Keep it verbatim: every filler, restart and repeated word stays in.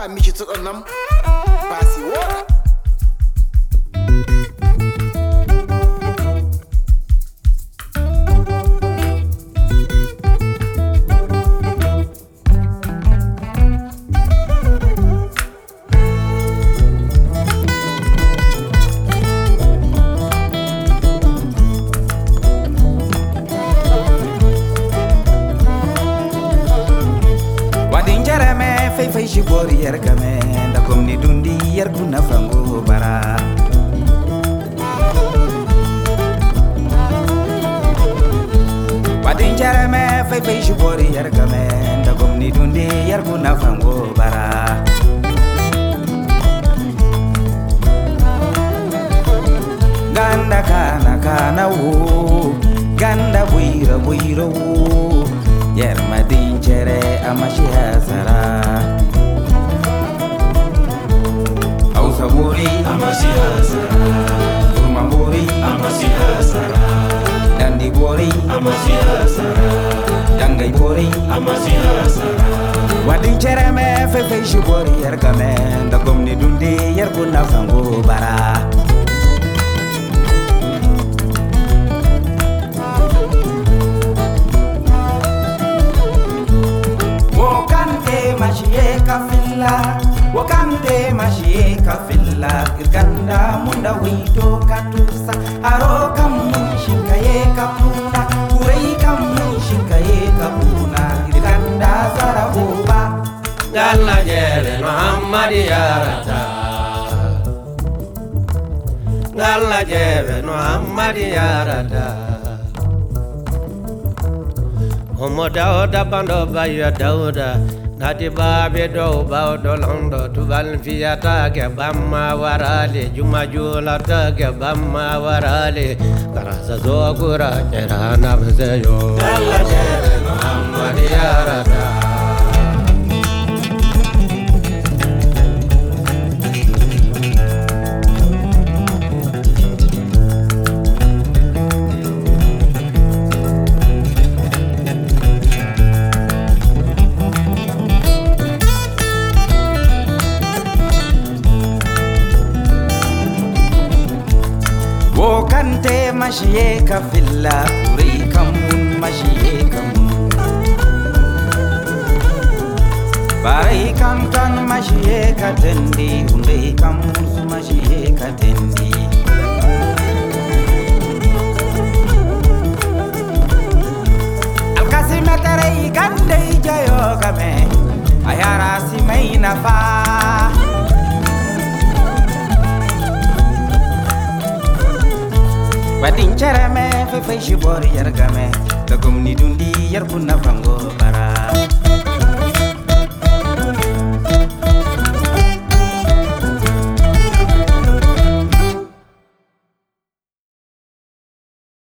ba mi ci tsoron nan ba si wora fai shi boriyar game da komni dundiyar kuna fango bara wadin jarame fai fai shi boriyar game da komni dundiyar kuna fango bara ganda kana kana wo ganda buira buira wo yer madin jere amashi hazara Saburi amasi hazara Urmamburi amasi hazara Dandi bori amasi hazara Dangai bori amasi hazara Wadin cereme fefe shibori yergame Dagomni dundi yerguna fango bara Wokante mashiye kafilla Wakande mashika filla Ganda munda wito katusa Aroka munshika ye kapuna Kureika munshika ye kapuna Ganda zara uba Galla jere Muhammad yarata Galla jere Muhammad yarata Homo dauda bando baya dauda Nati babe do bao do londo tu valfiata ke bamma warale juma jula ta ke bamma warale karasa zogura erana bzeyo Allah jere Muhammad yarata Wokante mashiye kafilla kuri kamun mashiye kamun Barai kam kan mashiye katendi Hunde kamun su mashiye katendi Alkasi metarei gande jayo game Ayara si mai nafa Wadin cereme fe fe shibori yergame da gomni dundi yer kunna fango bara